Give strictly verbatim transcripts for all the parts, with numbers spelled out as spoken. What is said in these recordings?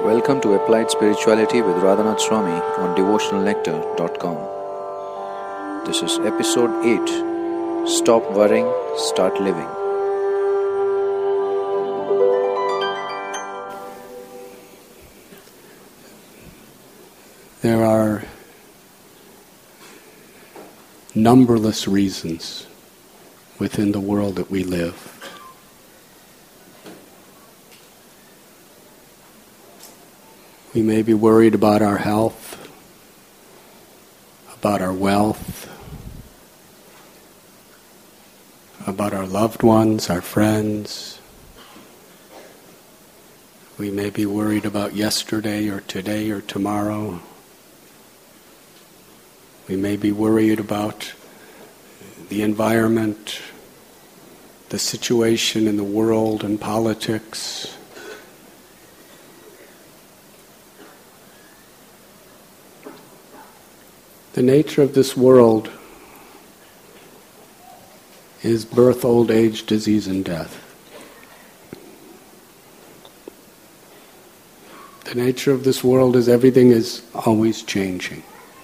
Welcome to Applied Spirituality with Radhanath Swami on devotional nectar dot com. This is episode eight. Stop worrying, start living. There are numberless reasons within the world that we live. We may be worried about our health, about our wealth, about our loved ones, our friends. We may be worried about yesterday or today or tomorrow. We may be worried about the environment, the situation in the world and politics. The nature of this world is birth, old age, disease, and death. The nature of this world is everything is always changing.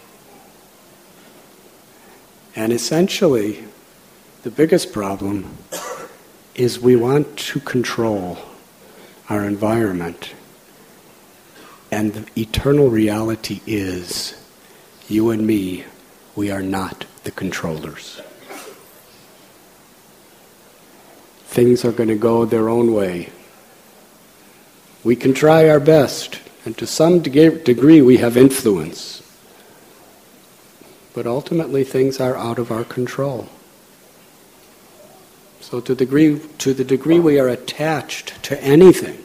And essentially, the biggest problem is we want to control our environment. And the eternal reality is, you and me, we are not the controllers. Things are going to go their own way. We can try our best, and to some degree we have influence. But ultimately things are out of our control. So to the degree, to the degree we are attached to anything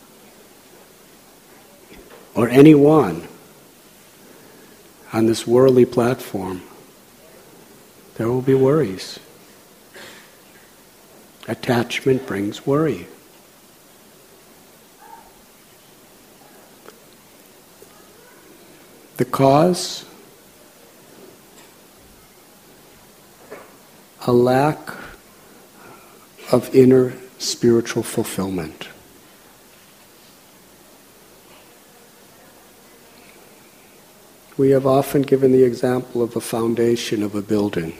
or anyone on this worldly platform, there will be worries. Attachment brings worry. The cause? A lack of inner spiritual fulfillment. We have often given the example of a foundation of a building.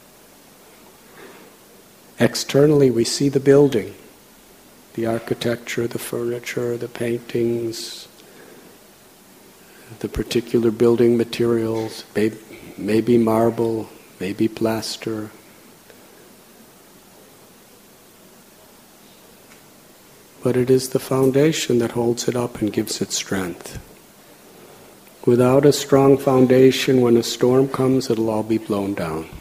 Externally we see the building, the architecture, the furniture, the paintings, the particular building materials, maybe marble, maybe plaster. But it is the foundation that holds it up and gives it strength. Without a strong foundation, when a storm comes, it'll all be blown down.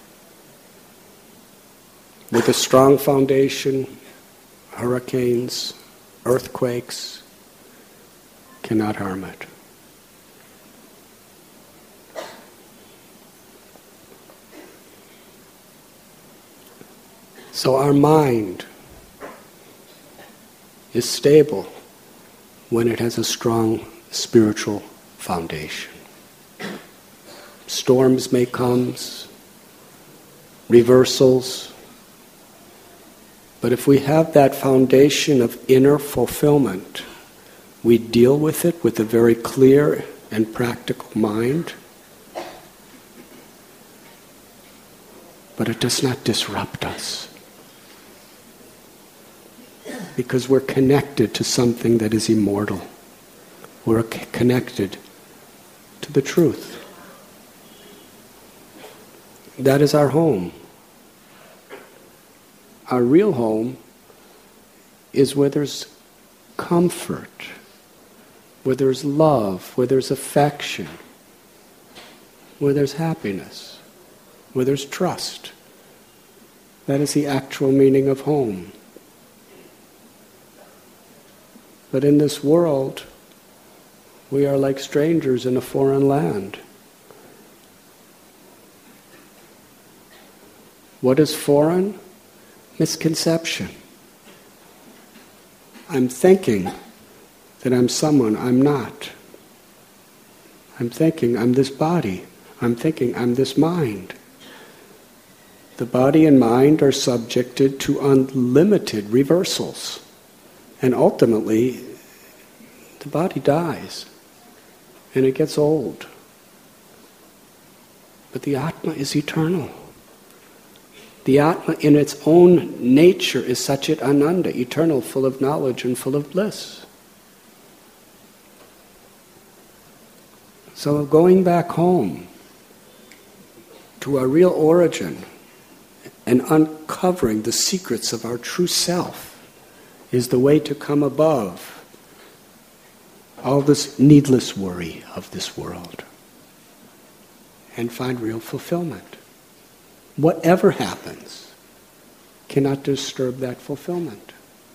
With a strong foundation, hurricanes, earthquakes cannot harm it. So our mind is stable when it has a strong spiritual foundation. Storms may come, reversals, but if we have that foundation of inner fulfillment, we deal with it with a very clear and practical mind, but it does not disrupt us. Because we're connected to something that is immortal. We're connected to the truth. That is our home. Our real home is where there's comfort, where there's love, where there's affection, where there's happiness, where there's trust. That is the actual meaning of home. But in this world, we are like strangers in a foreign land. What is foreign? Misconception. I'm thinking that I'm someone I'm not. I'm thinking I'm this body. I'm thinking I'm this mind. The body and mind are subjected to unlimited reversals. And ultimately, the the body dies and it gets old. But the Atma is eternal. The Atma in its own nature is Satchit Ananda, eternal, full of knowledge and full of bliss. So going back home to our real origin and uncovering the secrets of our true self is the way to come above all this needless worry of this world and find real fulfillment. Whatever happens cannot disturb that fulfillment.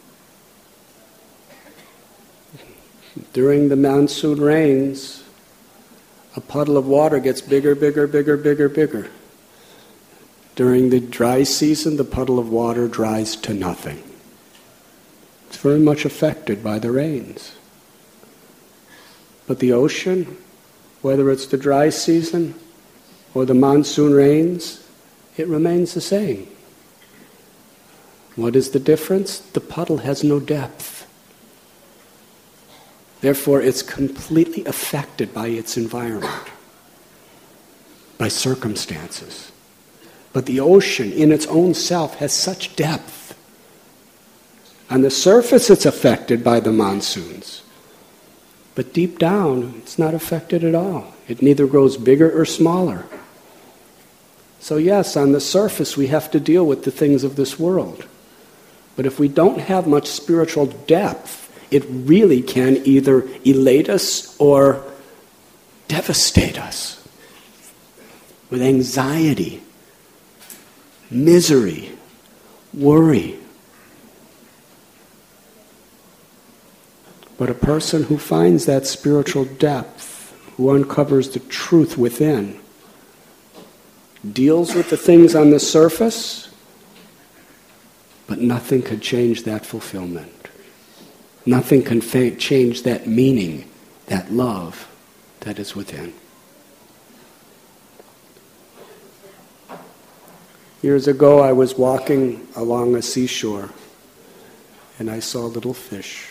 During the monsoon rains, a puddle of water gets bigger, bigger, bigger, bigger, bigger. During the dry season, the puddle of water dries to nothing. It's very much affected by the rains. But the ocean, whether it's the dry season or the monsoon rains, it remains the same. What is the difference? The puddle has no depth. Therefore, it's completely affected by its environment, by circumstances. But the ocean in its own self has such depth. On the surface, it's affected by the monsoons. But deep down, it's not affected at all. It neither grows bigger or smaller. So yes, on the surface, we have to deal with the things of this world. But if we don't have much spiritual depth, it really can either elate us or devastate us with anxiety, misery, worry. But a person who finds that spiritual depth, who uncovers the truth within, deals with the things on the surface, but nothing can change that fulfillment. Nothing can fa- change that meaning, that love that is within. Years ago, I was walking along a seashore, and I saw a little fish,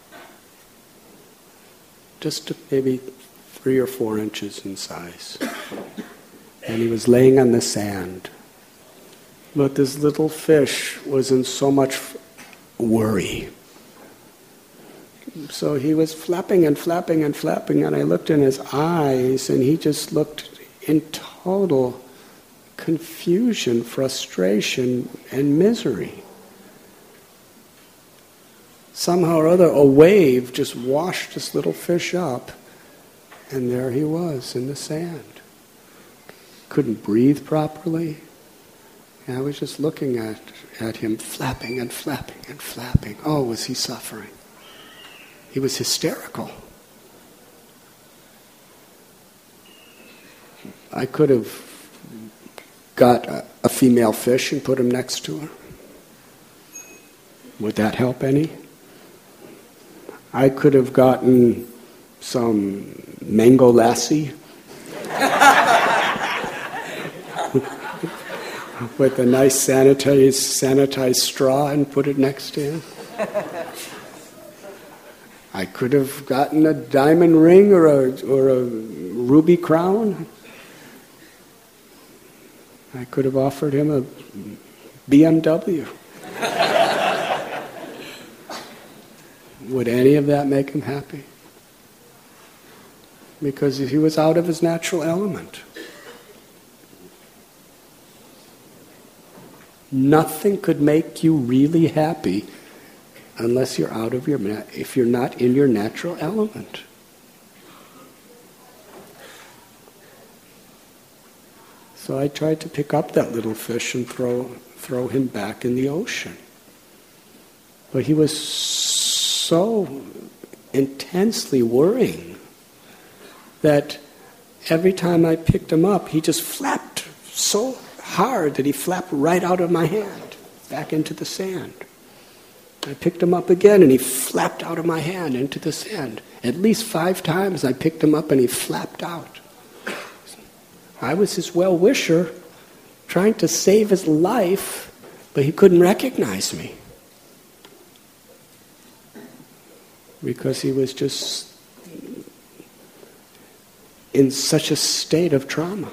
just maybe three or four inches in size. And he was laying on the sand. But this little fish was in so much worry. So he was flapping and flapping and flapping, and I looked in his eyes, and he just looked in total confusion, frustration, and misery. Somehow or other, a wave just washed this little fish up, and there he was in the sand. Couldn't breathe properly. And I was just looking at, at him, flapping and flapping and flapping. Oh, was he suffering? He was hysterical. I could have got a, a female fish and put him next to her. Would that help any? I could have gotten some mango lassi with a nice sanitized, sanitized straw and put it next to him. I could have gotten a diamond ring or a, or a ruby crown. I could have offered him a B M W. Would any of that make him happy? Because he was out of his natural element. Nothing could make you really happy unless you're out of your, if you're not in your natural element. So I tried to pick up that little fish and throw throw him back in the ocean. But he was so intensely worrying that every time I picked him up, he just flapped so hard that he flapped right out of my hand, back into the sand. I picked him up again and he flapped out of my hand into the sand. At least five times I picked him up and he flapped out. I was his well-wisher, trying to save his life, but he couldn't recognize me. Because he was just in such a state of trauma.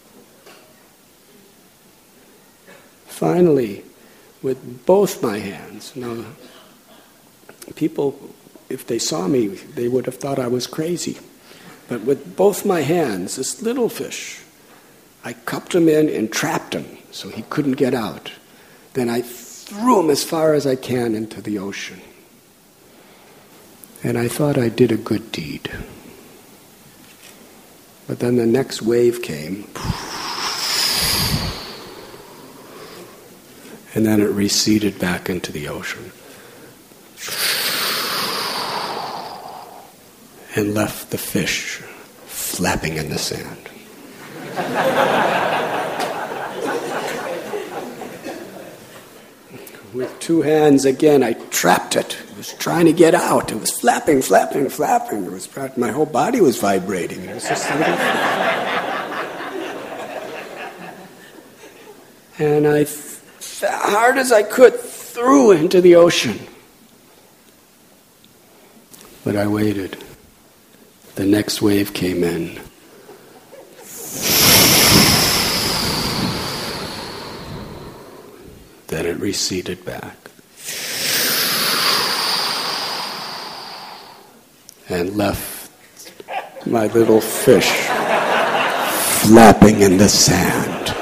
Finally, with both my hands, now, people, if they saw me, they would have thought I was crazy. But with both my hands, this little fish, I cupped him in and trapped him so he couldn't get out. Then I threw him as far as I can into the ocean. And I thought I did a good deed. But then the next wave came, and then it receded back into the ocean and left the fish flapping in the sand. With two hands again, I trapped it. It was trying to get out. It was flapping, flapping, flapping. It was my whole body was vibrating. It was just a little and I, as hard as I could, threw into the ocean. But I waited. The next wave came in. Then it receded back. And left my little fish flapping in the sand.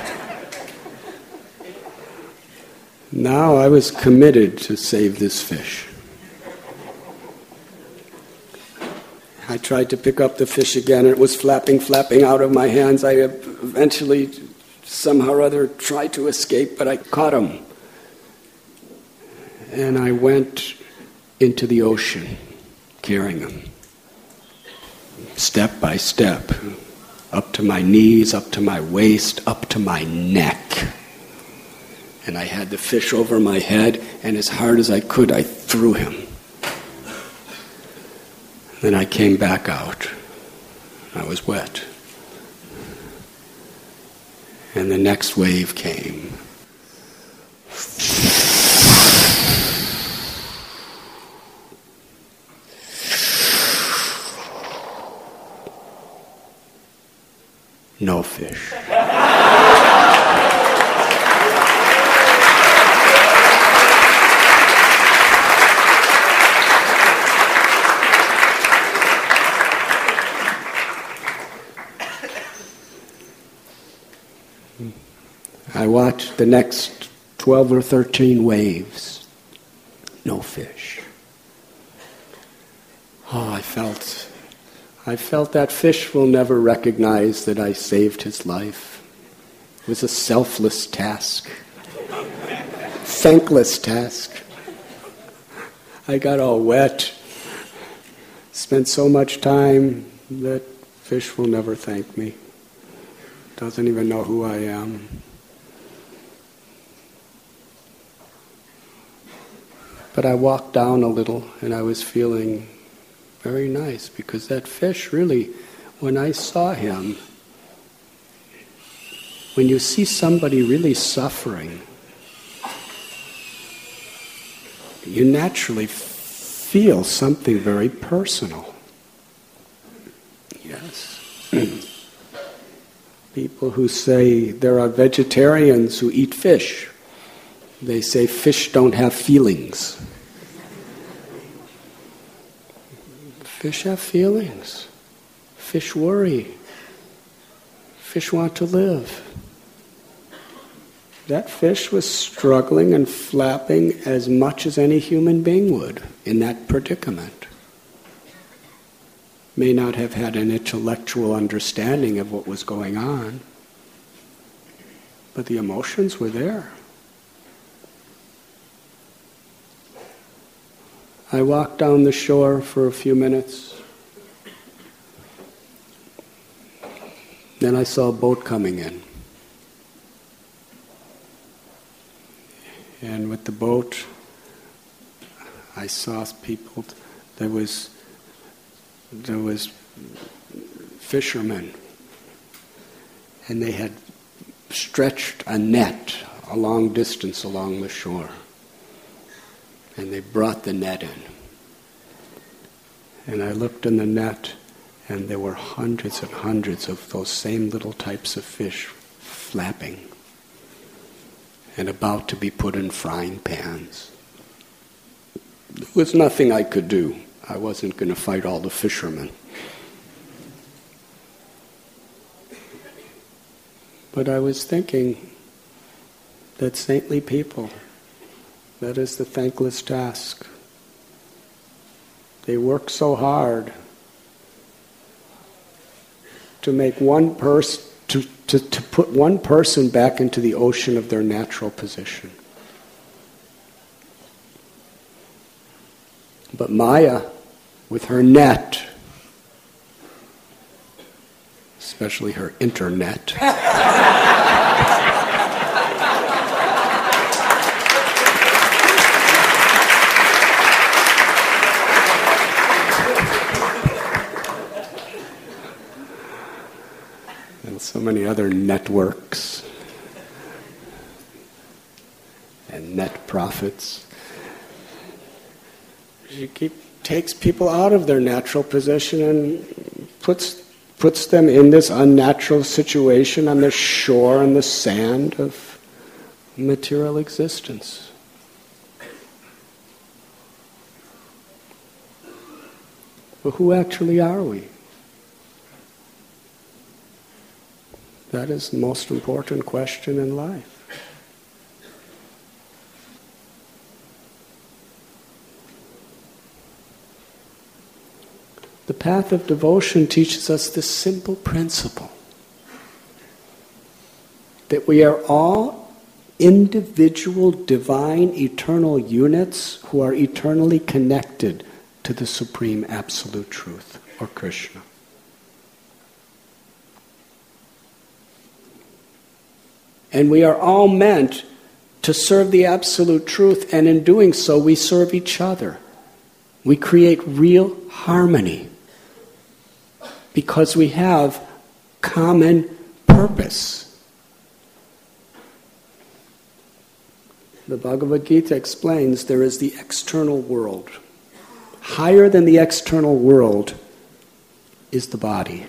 Now I was committed to save this fish. I tried to pick up the fish again, and it was flapping, flapping out of my hands. I eventually, somehow or other, tried to escape, but I caught him. And I went into the ocean, carrying him, step by step, up to my knees, up to my waist, up to my neck. And I had the fish over my head, and as hard as I could, I threw him. Then I came back out. I was wet. And the next wave came. No fish. I watched the next twelve or thirteen waves. No fish. Oh, I felt, I felt that fish will never recognize that I saved his life. It was a selfless task. Thankless task. I got all wet. Spent so much time that fish will never thank me. Doesn't even know who I am. But I walked down a little and I was feeling very nice because that fish really, when I saw him, when you see somebody really suffering, you naturally feel something very personal. Yes. People who say there are vegetarians who eat fish. They say fish don't have feelings. Fish have feelings. Fish worry. Fish want to live. That fish was struggling and flapping as much as any human being would in that predicament. May not have had an intellectual understanding of what was going on, but the emotions were there. I walked down the shore for a few minutes. Then I saw a boat coming in. And with the boat, I saw people. There was, there was fishermen. And they had stretched a net a long distance along the shore. And they brought the net in. And I looked in the net, And there were hundreds and hundreds of those same little types of fish flapping and about to be put in frying pans. There was nothing I could do. I wasn't going to fight all the fishermen. But I was thinking that saintly people, that is the thankless task. They work so hard to make one person, to, to, to put one person back into the ocean of their natural position. But Maya, with her net, especially her internet, and so many other networks and net profits, she keep, takes people out of their natural position and puts puts them in this unnatural situation on the shore and the sand of material existence. But who actually are we? That is the most important question in life. The path of devotion teaches us this simple principle, that we are all individual, divine, eternal units who are eternally connected to the Supreme Absolute Truth, or Krishna. And we are all meant to serve the Absolute Truth, and in doing so we serve each other. We create real harmony because we have common purpose. The Bhagavad Gita explains there is the external world. Higher than the external world is the body.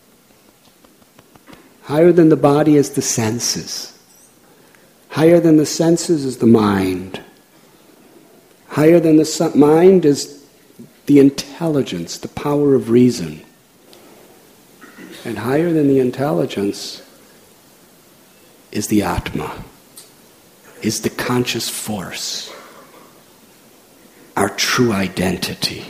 Higher than the body is the senses. Higher than the senses is the mind. Higher than the mind is the intelligence, the power of reason. And higher than the intelligence is the Atma, is the conscious force, our true identity.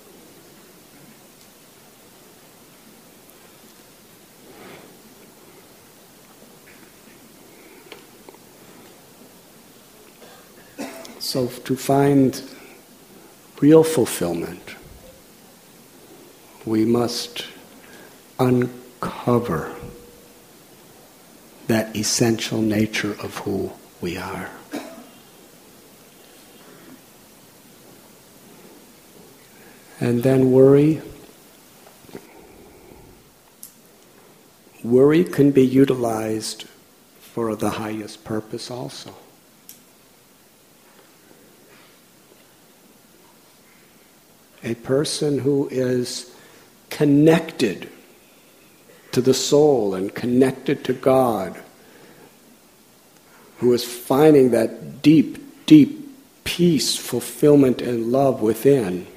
So to find real fulfillment, we must uncover that essential nature of who we are. And then worry. Worry can be utilized for the highest purpose also. A person who is connected to the soul and connected to God, who is finding that deep, deep peace, fulfillment, and love within,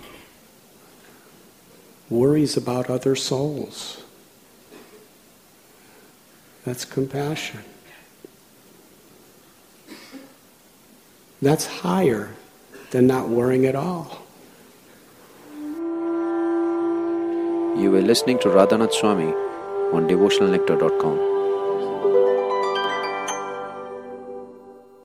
worries about other souls. That's compassion. That's higher than not worrying at all. You were listening to Radhanath Swami on devotional nectar dot com.